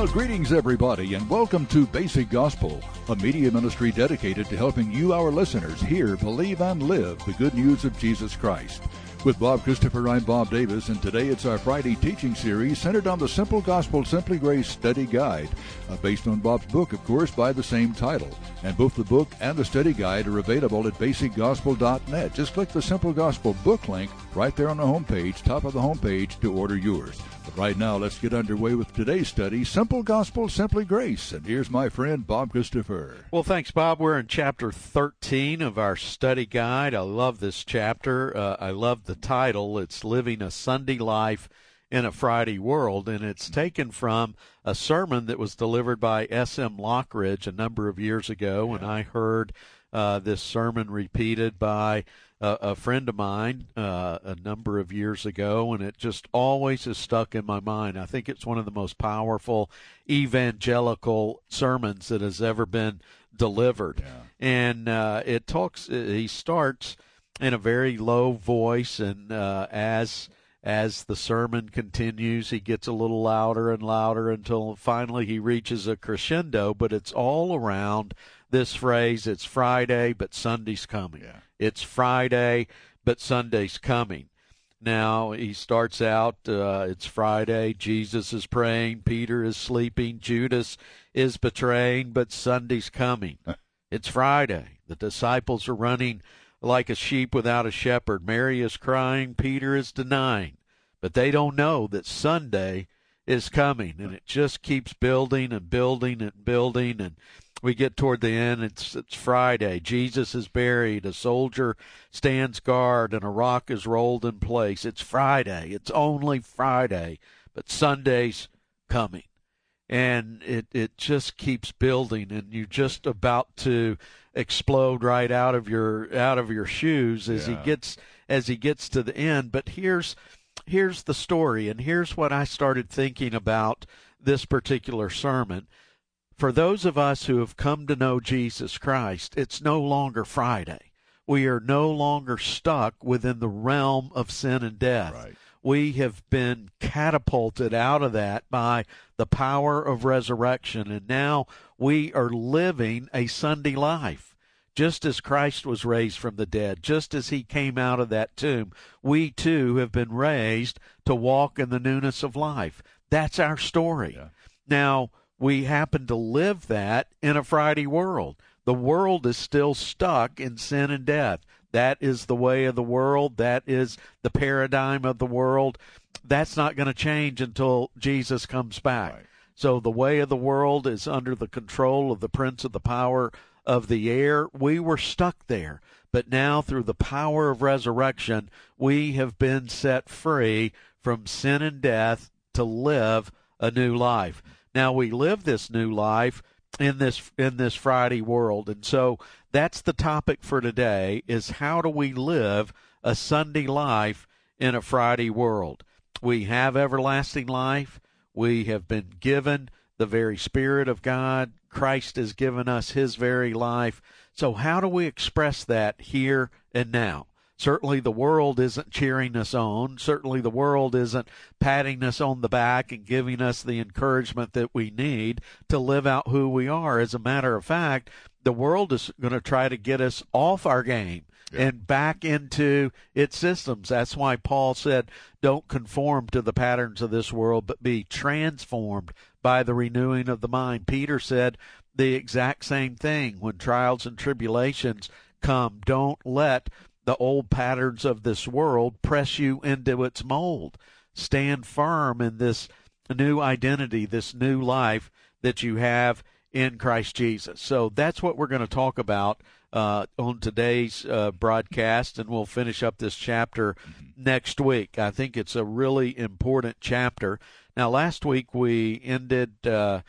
Well, greetings, everybody, and welcome to Basic Gospel, a media ministry dedicated to helping you, our listeners, hear, believe, and live the good news of Jesus Christ. With Bob Christopher, I'm Bob Davis, and today it's our Friday teaching series centered on the Simple Gospel, Simply Grace Study Guide, based on Bob's book, of course, by the same title. And both the book and the study guide are available at basicgospel.net. Just click the Simple Gospel book link right there on the homepage, top of the homepage, to order yours. But right now, let's get underway with today's study, Simple Gospel, Simply Grace. And here's my friend, Bob Christopher. Well, thanks, Bob. We're in chapter 13 of our study guide. I love this chapter. I love the title. It's Living a Sunday Life in a Friday World, and it's taken from a sermon that was delivered by S.M. Lockridge a number of years ago, and I heard this sermon repeated by a friend of mine a number of years ago, and it just always is stuck in my mind. I think it's one of the most powerful evangelical sermons that has ever been delivered. And he starts in a very low voice, and as the sermon continues, he gets a little louder and louder until finally he reaches a crescendo, but it's all around this phrase, it's Friday, but Sunday's coming. It's Friday, but Sunday's coming. Now, he starts out, it's Friday, Jesus is praying, Peter is sleeping, Judas is betraying, but Sunday's coming. It's Friday. The disciples are running like a sheep without a shepherd. Mary is crying, Peter is denying. But they don't know that Sunday is coming, and it just keeps building and building and building, and we get toward the end, it's Friday. Jesus is buried, a soldier stands guard, and a rock is rolled in place. It's Friday. It's only Friday, but Sunday's coming. And it just keeps building, and you're just about to explode right out of your shoes as he gets to the end. But here's the story, and here's what I started thinking about this particular sermon. For those of us who have come to know Jesus Christ, it's no longer Friday. We are no longer stuck within the realm of sin and death. Right. We have been catapulted out of that by the power of resurrection, and now we are living a Sunday life. Just as Christ was raised from the dead, just as he came out of that tomb, we too have been raised to walk in the newness of life. That's our story. Now, we happen to live that in a Friday world. The world is still stuck in sin and death. That is the way of the world. That is the paradigm of the world. That's not going to change until Jesus comes back. Right. So the way of the world is under the control of the prince of the power of the air. We were stuck there. But now, through the power of resurrection, we have been set free from sin and death to live a new life. Now, we live this new life in this Friday world, and so that's the topic for today, is how do we live a Sunday life in a Friday world? We have everlasting life. We have been given the very Spirit of God. Christ has given us his very life. So how do we express that here and now? Certainly the world isn't cheering us on. Certainly the world isn't patting us on the back and giving us the encouragement that we need to live out who we are. As a matter of fact, the world is going to try to get us off our game and back into its systems. That's why Paul said, don't conform to the patterns of this world, but be transformed by the renewing of the mind. Peter said the exact same thing. When trials and tribulations come, don't let the old patterns of this world press you into its mold. Stand firm in this new identity, this new life that you have in Christ Jesus. So that's what we're going to talk about on today's broadcast, and we'll finish up this chapter next week. I think it's a really important chapter. Now, last week we ended the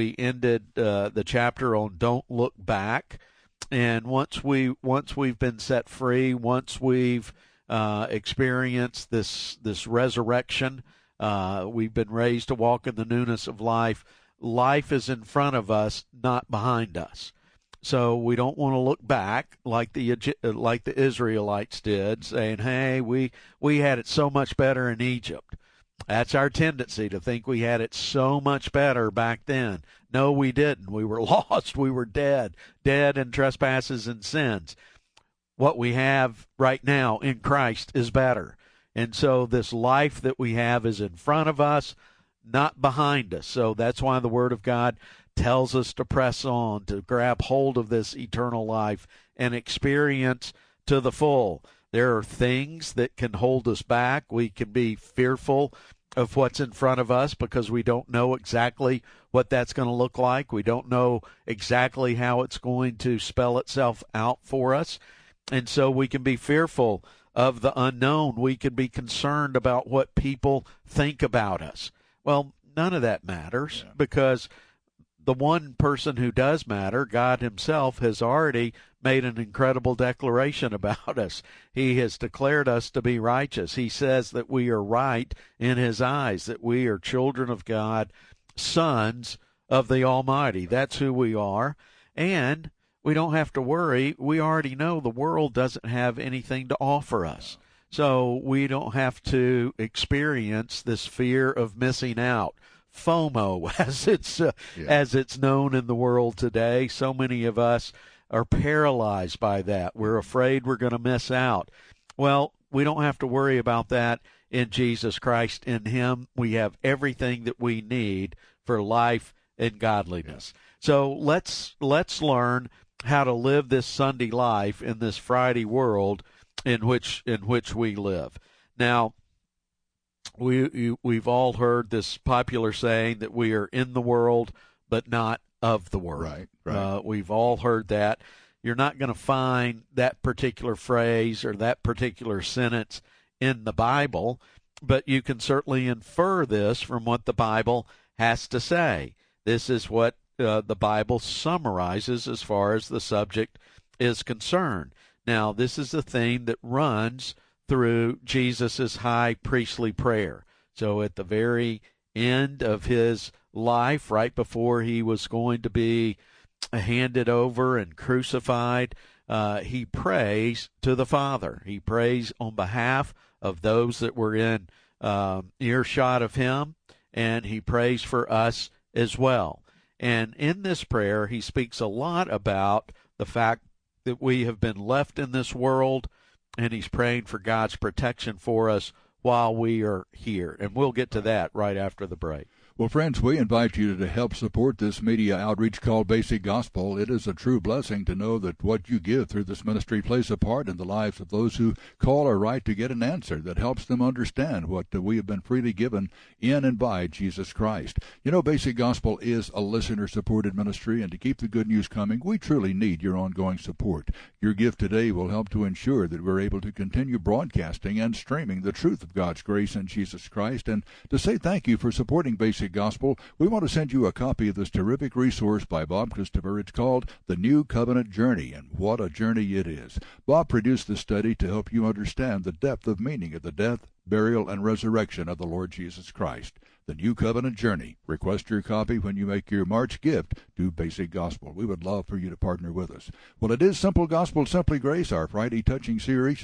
chapter on "Don't Look Back." And once we've been set free, once we've experienced this resurrection, we've been raised to walk in the newness of life. Life is in front of us, not behind us. So we don't want to look back like the Israelites did, saying, "Hey, we had it so much better in Egypt." That's our tendency, to think we had it so much better back then. No, we didn't. We were lost. We were dead in trespasses and sins. What we have right now in Christ is better. And so this life that we have is in front of us, not behind us. So that's why the Word of God tells us to press on, to grab hold of this eternal life and experience to the full. There are things that can hold us back. We can be fearful of what's in front of us because we don't know exactly what that's going to look like. We don't know exactly how it's going to spell itself out for us. And so we can be fearful of the unknown. We can be concerned about what people think about us. Well, none of that matters, because the one person who does matter, God himself, has already made an incredible declaration about us. He has declared us to be righteous. He says that we are right in his eyes, that we are children of God, sons of the Almighty. That's who we are. And we don't have to worry. We already know the world doesn't have anything to offer us. So we don't have to experience this fear of missing out. FOMO, as it's known in the world today. So many of us are paralyzed by that. We're afraid we're going to miss out. Well, we don't have to worry about that in Jesus Christ. In him, we have everything that we need for life and godliness. So let's learn how to live this Sunday life in this Friday world in which we live. Now, we've all heard this popular saying that we are in the world but not of the world. Right. We've all heard that. You're not going to find that particular phrase or that particular sentence in the Bible, but you can certainly infer this from what the Bible has to say. This is what the Bible summarizes as far as the subject is concerned. Now, this is the theme that runs through Jesus' high priestly prayer. So at the very end of his life, right before he was going to be handed over and crucified, he prays to the Father. He prays on behalf of those that were in earshot of him, and he prays for us as well. And in this prayer, he speaks a lot about the fact that we have been left in this world, and he's praying for God's protection for us while we are here. And we'll get to that right after the break. Well, friends, we invite you to help support this media outreach called Basic Gospel. It is a true blessing to know that what you give through this ministry plays a part in the lives of those who call or write to get an answer that helps them understand what we have been freely given in and by Jesus Christ. You know, Basic Gospel is a listener-supported ministry, and to keep the good news coming, we truly need your ongoing support. Your gift today will help to ensure that we're able to continue broadcasting and streaming the truth of God's grace in Jesus Christ. And to say thank you for supporting Basic Gospel, we want to send you a copy of this terrific resource by Bob Christopher. It's called The New Covenant Journey, and what a journey it is. Bob produced this study to help you understand the depth of meaning of the death, burial, and resurrection of the Lord Jesus Christ. The New Covenant Journey. Request your copy when you make your March gift to Basic Gospel. We would love for you to partner with us. Well, it is Simple Gospel, Simply Grace, our Friday teaching series,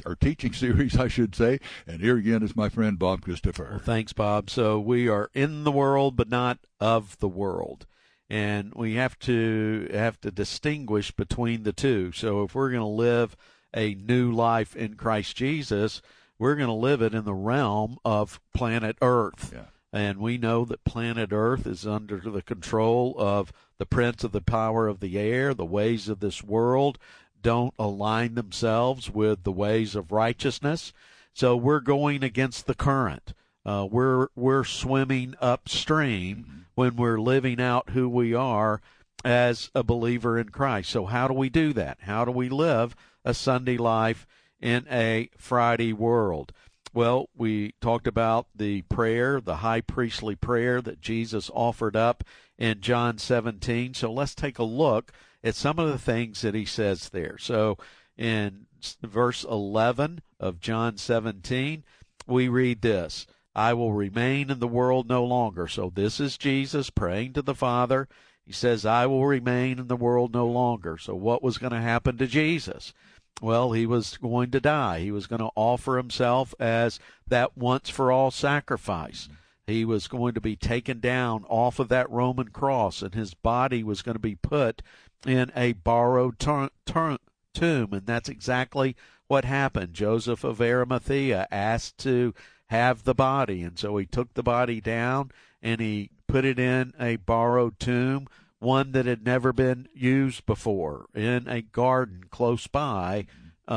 I should say. And here again is my friend Bob Christopher. Well, thanks, Bob. So we are in the world, but not of the world. And we have to distinguish between the two. So if we're going to live a new life in Christ Jesus, we're going to live it in the realm of planet Earth. Yeah. And we know that planet Earth is under the control of the prince of the power of the air. The ways of this world don't align themselves with the ways of righteousness. So we're going against the current. We're swimming upstream when we're living out who we are as a believer in Christ. So how do we do that? How do we live a Sunday life in a Friday world? Well, we talked about the prayer, the high priestly prayer that Jesus offered up in John 17. So let's take a look at some of the things that he says there. So in verse 11 of John 17, we read this: I will remain in the world no longer. So this is Jesus praying to the Father. He says, I will remain in the world no longer. So what was going to happen to Jesus? Well, he was going to die. He was going to offer himself as that once-for-all sacrifice. He was going to be taken down off of that Roman cross, and his body was going to be put in a borrowed tomb, and that's exactly what happened. Joseph of Arimathea asked to have the body, and so he took the body down and he put it in a borrowed tomb, one that had never been used before, in a garden close by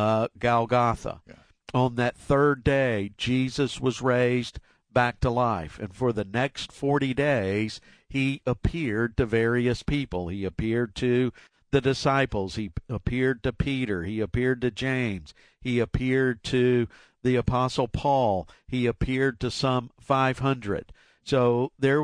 Golgotha. Yeah. On that third day, Jesus was raised back to life, and for the next 40 days, he appeared to various people. He appeared to the disciples. He appeared to Peter. He appeared to James. He appeared to the Apostle Paul. He appeared to some 500. So there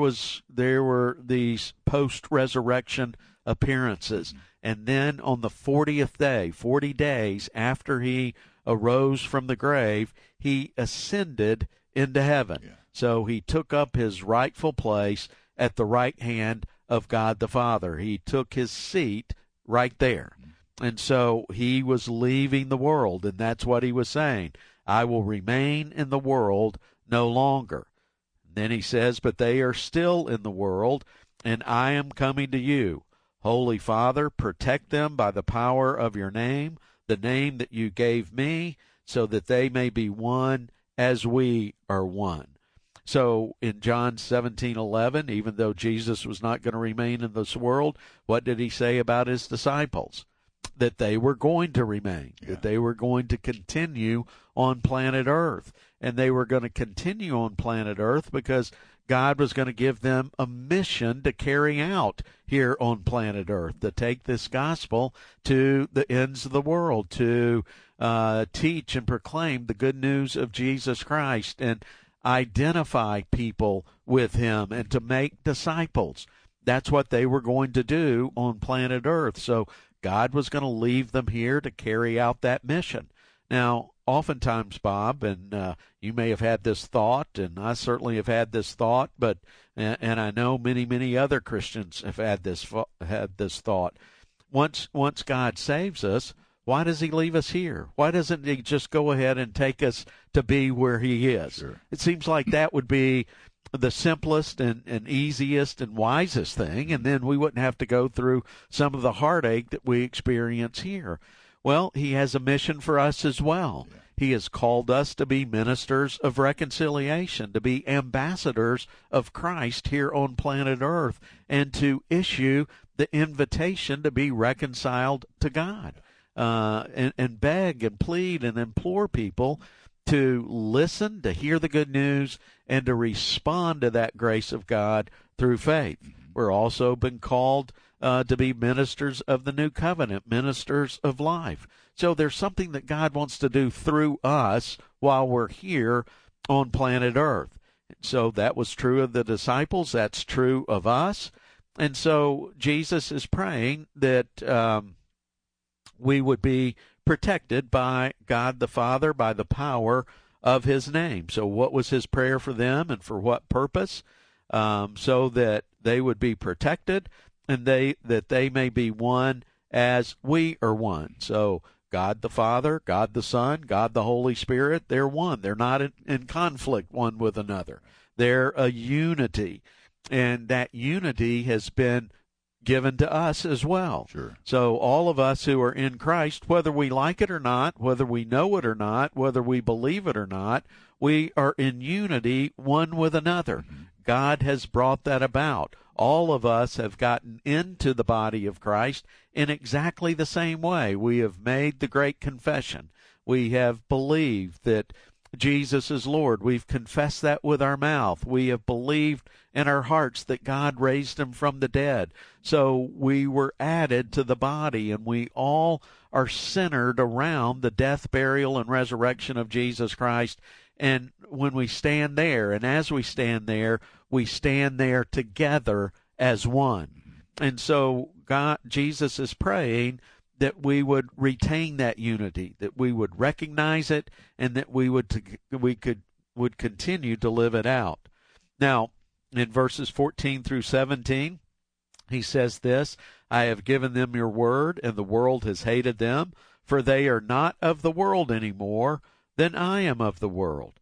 were these post-resurrection appearances. And then on the 40th day, 40 days after he arose from the grave, he ascended into heaven. Yeah. So he took up his rightful place at the right hand of God the Father. He took his seat right there. And so he was leaving the world, and that's what he was saying. I will remain in the world no longer. And then he says, but they are still in the world, and I am coming to you. Holy Father, protect them by the power of your name, the name that you gave me, so that they may be one as we are one. So in John 17:11, even though Jesus was not going to remain in this world, what did he say about his disciples? That they were going to remain, that they were going to continue on planet Earth. And they were going to continue on planet Earth because God was going to give them a mission to carry out here on planet Earth, to take this gospel to the ends of the world, to teach and proclaim the good news of Jesus Christ and identify people with him and to make disciples. That's what they were going to do on planet Earth. So God was going to leave them here to carry out that mission. Now, oftentimes, Bob, and you may have had this thought, and I certainly have had this thought, but and I know many other Christians have had this thought. Once God saves us, why does he leave us here? Why doesn't he just go ahead and take us to be where he is? Sure. It seems like that would be the simplest and easiest and wisest thing, and then we wouldn't have to go through some of the heartache that we experience here. Well, he has a mission for us as well. Yeah. He has called us to be ministers of reconciliation, to be ambassadors of Christ here on planet Earth, and to issue the invitation to be reconciled to God, and beg and plead and implore people to listen, to hear the good news, and to respond to that grace of God through faith. We're also been called to be ministers of the new covenant, ministers of life. So there's something that God wants to do through us while we're here on planet Earth. So that was true of the disciples. That's true of us. And so Jesus is praying that we would be protected by God the Father, by the power of his name. So what was his prayer for them and for what purpose? So that they would be protected and that they may be one as we are one. So God the Father, God the Son, God the Holy Spirit, they're one. They're not in conflict one with another. They're a unity. And that unity has been given to us as well. Sure. So all of us who are in Christ, whether we like it or not, whether we know it or not, whether we believe it or not, we are in unity one with another. Mm-hmm. God has brought that about. All of us have gotten into the body of Christ in exactly the same way. We have made the great confession. We have believed that Jesus is Lord. We've confessed that with our mouth. We have believed in our hearts that God raised him from the dead. So we were added to the body, and we all are centered around the death, burial, and resurrection of Jesus Christ. And when we stand there, and as we stand there together as one. And so Jesus is praying that we would retain that unity, that we would recognize it, and that we would continue to live it out. Now, in verses 14 through 17, he says this, I have given them your word, and the world has hated them, for they are not of the world any more than I am of the world.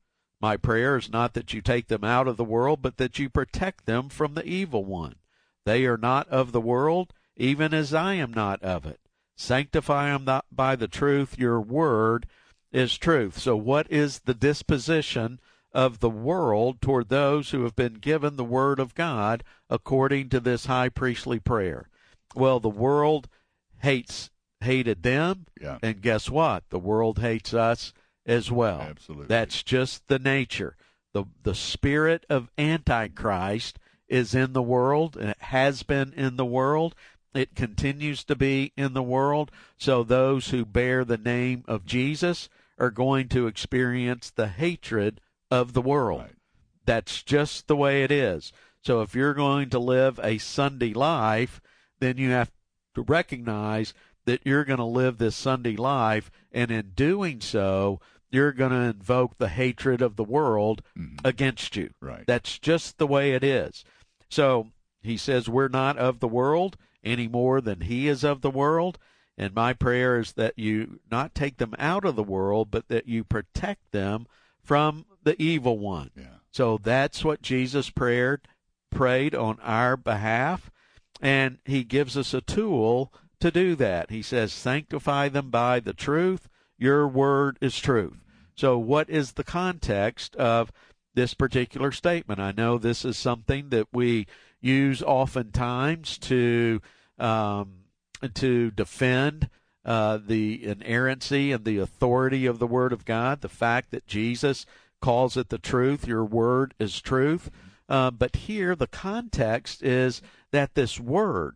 My prayer is not that you take them out of the world, but that you protect them from the evil one. They are not of the world, even as I am not of it. Sanctify them by the truth. Your word is truth. So what is the disposition of the world toward those who have been given the word of God according to this high priestly prayer? Well, the world hated them, and guess what? The world hates us as well. Absolutely. That's just the nature. The spirit of Antichrist is in the world, and it has been in the world. It continues to be in the world. So those who bear the name of Jesus are going to experience the hatred of the world. Right. That's just the way it is. So if you're going to live a Sunday life, then you have to recognize that you're going to live this Sunday life, and in doing so, you're going to invoke the hatred of the world against you. Right. That's just the way it is. So he says we're not of the world any more than he is of the world, and my prayer is that you not take them out of the world, but that you protect them from the evil one. Yeah. So that's what Jesus prayed on our behalf, and he gives us a tool to do that. He says, sanctify them by the truth. Your word is truth. So what is the context of this particular statement? I know this is something that we use oftentimes to defend the inerrancy and the authority of the Word of God, the fact that Jesus calls it the truth. Your word is truth. But here the context is that this word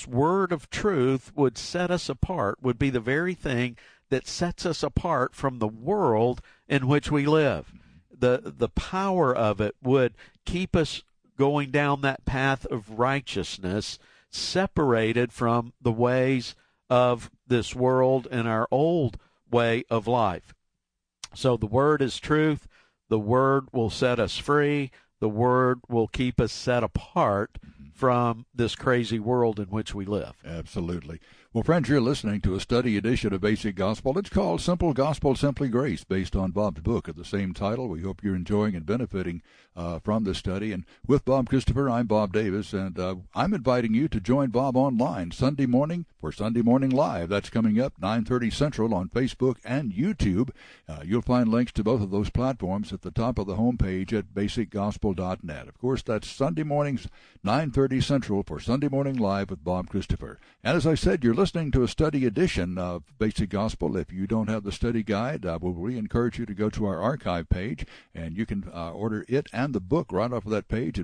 of truth would set us apart, would be the very thing that sets us apart from the world in which we live. The power of it would keep us going down that path of righteousness, separated from the ways of this world and our old way of life. So the word is truth. The word will set us free. The word will keep us set apart from this crazy world in which we live. Absolutely. Well, friends, you're listening to a study edition of Basic Gospel. It's called Simple Gospel, Simply Grace, based on Bob's book of the same title. We hope you're enjoying and benefiting from this study. And with Bob Christopher, I'm Bob Davis, and I'm inviting you to join Bob online Sunday morning for Sunday Morning Live. That's coming up 9:30 Central on Facebook and YouTube. You'll find links to both of those platforms at the top of the homepage at basicgospel.net. Of course, that's Sunday mornings, 9:30 Central for Sunday Morning Live with Bob Christopher. And as I said, you're listening to a study edition of Basic Gospel. If you don't have the study guide, we encourage you to go to our archive page, and you can order it and the book right off of that page at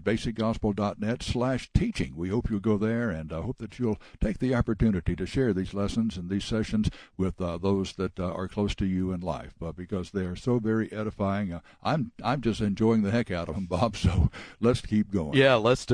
basicgospel.net/teaching. We hope you'll go there, and I hope that you'll take the opportunity to share these lessons and these sessions with those that are close to you in life, because they are so very edifying. I'm just enjoying the heck out of them, Bob. So let's keep going. Yeah, let's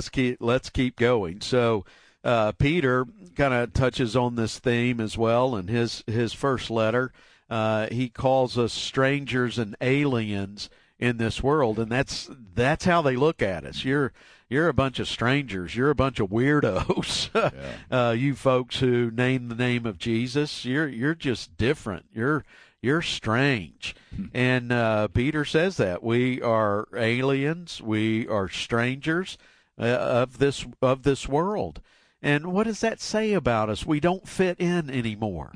keep going. So Peter kind of touches on this theme as well in his first letter. He calls us strangers and aliens in this world, and that's how they look at us. You're a bunch of strangers. You're a bunch of weirdos. Yeah. You folks who name the name of Jesus, you're just different. You're strange. And Peter says that we are aliens. We are strangers of this world. And what does that say about us? We don't fit in anymore.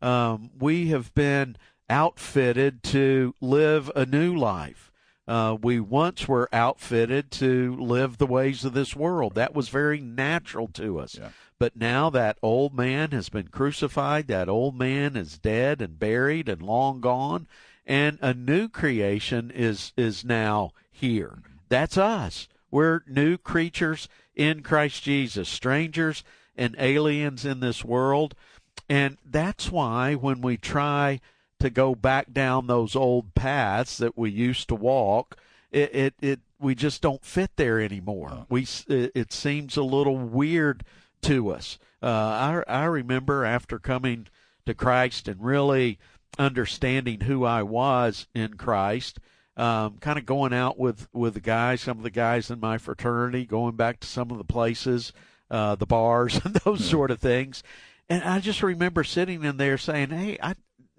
We have been outfitted to live a new life. We once were outfitted to live the ways of this world. That was very natural to us. Yeah. But now that old man has been crucified, that old man is dead and buried and long gone, and a new creation is now here. That's us. We're new creatures in Christ Jesus, strangers and aliens in this world. And that's why when we try to go back down those old paths that we used to walk, we just don't fit there anymore. It seems a little weird to us. I remember after coming to Christ and really understanding who I was in Christ, kind of going out with some of the guys in my fraternity, going back to some of the places, the bars and those sort of things. And I just remember sitting in there saying, hey,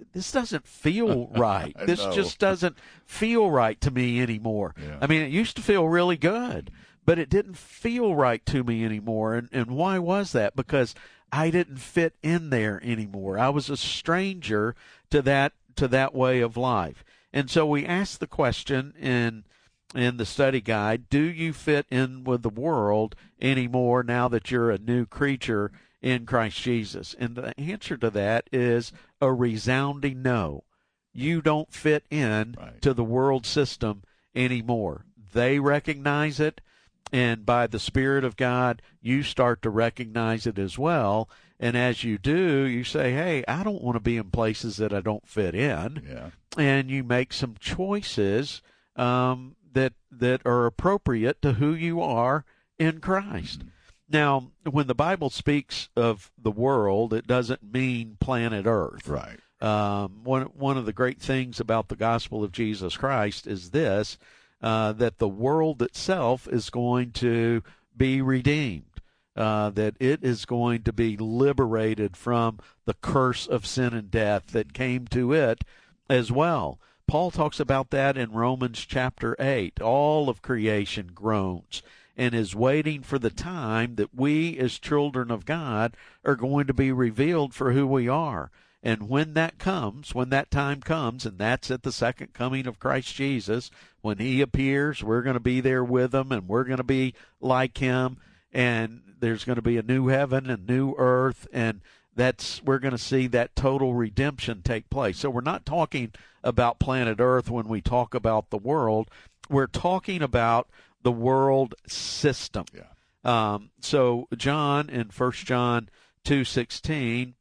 this doesn't feel right. This just doesn't feel right to me anymore. Yeah. I mean, it used to feel really good, but it didn't feel right to me anymore. And why was that? Because I didn't fit in there anymore. I was a stranger to that way of life. And so we asked the question in the study guide, do you fit in with the world anymore now that you're a new creature in Christ Jesus? And the answer to that is a resounding no. You don't fit in to the world system anymore. They recognize it, and by the Spirit of God, you start to recognize it as well. And as you do, you say, hey, I don't want to be in places that I don't fit in. Yeah. And you make some choices that are appropriate to who you are in Christ. Mm-hmm. Now, when the Bible speaks of the world, it doesn't mean planet Earth. Right. One of the great things about the gospel of Jesus Christ is this, that the world itself is going to be redeemed, that it is going to be liberated from the curse of sin and death that came to it as well. Paul talks about that in Romans chapter 8. All of creation groans and is waiting for the time that we as children of God are going to be revealed for who we are. And when that time comes, and that's at the second coming of Christ Jesus, when he appears, we're going to be there with him, and we're going to be like him, and there's going to be a new heaven and new earth, and we're going to see that total redemption take place. So we're not talking about planet Earth when we talk about the world. We're talking about the world system. Yeah. So John in 1 John 2:16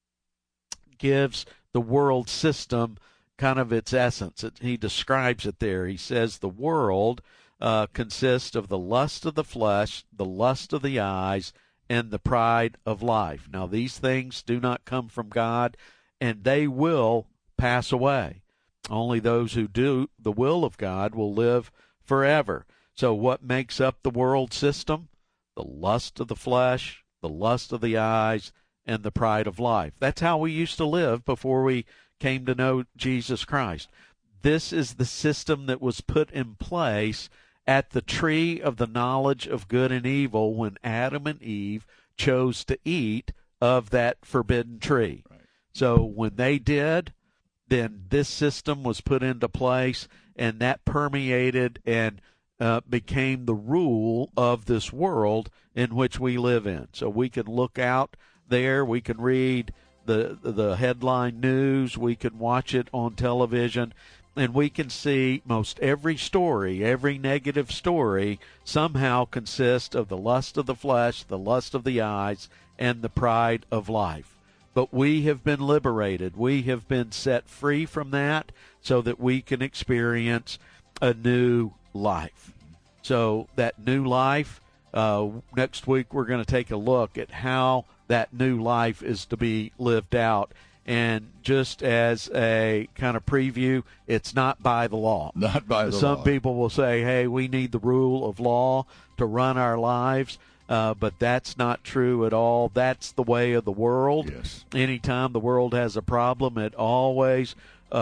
gives the world system kind of its essence. He describes it there. He says the world consists of the lust of the flesh, the lust of the eyes, and the pride of life. Now, these things do not come from God, and they will pass away. Only those who do the will of God will live forever. So what makes up the world system? The lust of the flesh, the lust of the eyes, and the pride of life. That's how we used to live before we came to know Jesus Christ. This is the system that was put in place at the tree of the knowledge of good and evil when Adam and Eve chose to eat of that forbidden tree. Right. So when they did, then this system was put into place, and that permeated and became the rule of this world in which we live in. So we can look out there, we can read the headline news, we can watch it on television, and we can see most every story, every negative story, somehow consists of the lust of the flesh, the lust of the eyes, and the pride of life. But we have been liberated. We have been set free from that so that we can experience a new life. So that new life, next week we're going to take a look at how that new life is to be lived out. And just as a kind of preview, it's not by the law. Not by the law. Some people will say, hey, we need the rule of law to run our lives. But that's not true at all. That's the way of the world. Yes. Anytime the world has a problem, it always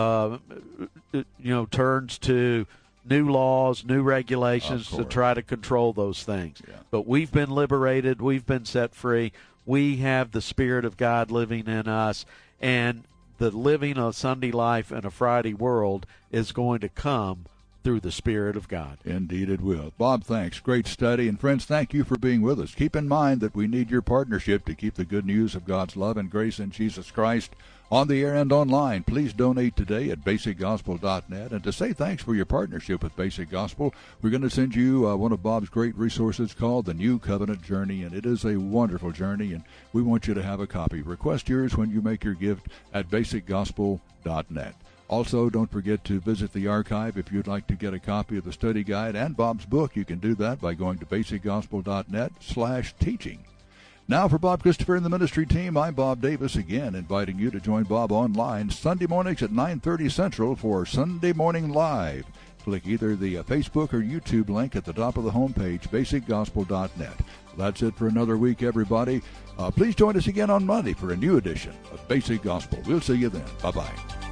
turns to new laws, new regulations to try to control those things. Yeah. But we've been liberated. We've been set free. We have the Spirit of God living in us. And the living a Sunday life in a Friday world is going to come through the Spirit of God. Indeed it will. Bob, thanks. Great study. And friends, thank you for being with us. Keep in mind that we need your partnership to keep the good news of God's love and grace in Jesus Christ on the air and online. Please donate today at basicgospel.net. And to say thanks for your partnership with Basic Gospel, we're going to send you one of Bob's great resources called The New Covenant Journey. And it is a wonderful journey, and we want you to have a copy. Request yours when you make your gift at basicgospel.net. Also, don't forget to visit the archive if you'd like to get a copy of the study guide and Bob's book. You can do that by going to basicgospel.net/teaching. Now for Bob Christopher and the ministry team, I'm Bob Davis, again inviting you to join Bob online Sunday mornings at 9:30 Central for Sunday Morning Live. click either the Facebook or YouTube link at the top of the homepage, basicgospel.net. That's it for another week, everybody. Please join us again on Monday for a new edition of Basic Gospel. We'll see you then. Bye-bye.